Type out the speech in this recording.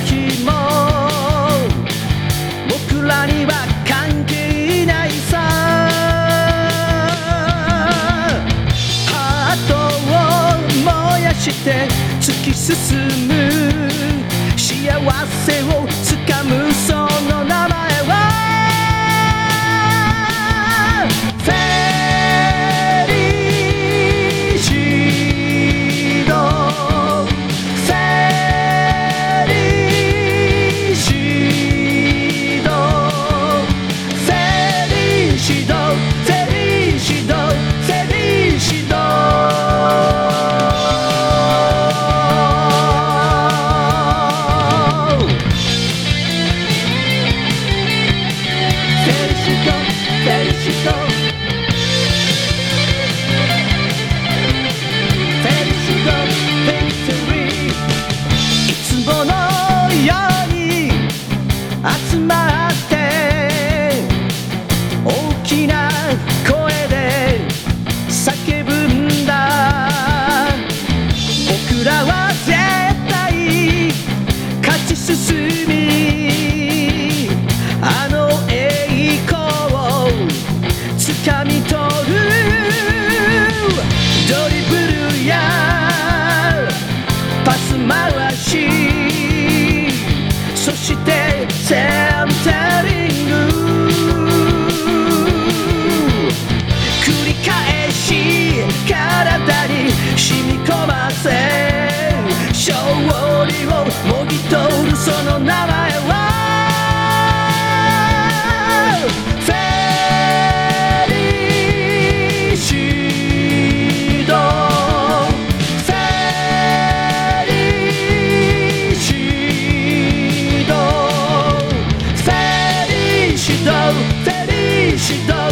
日も僕らには関係ないさ。ハートを燃やして突き進む幸せをつかむその名前はフェリシド。フェリシド。フェリシド。フェリシド。フェリシド。いつものように集まって大きな声で叫ぶんだ。僕らは絶対勝ち進みあの栄光を掴み取る。ドリブルやパス回し、そしてセンタリング繰り返し体に染み込ませ勝利をもぎ取るその名前はフェリシド。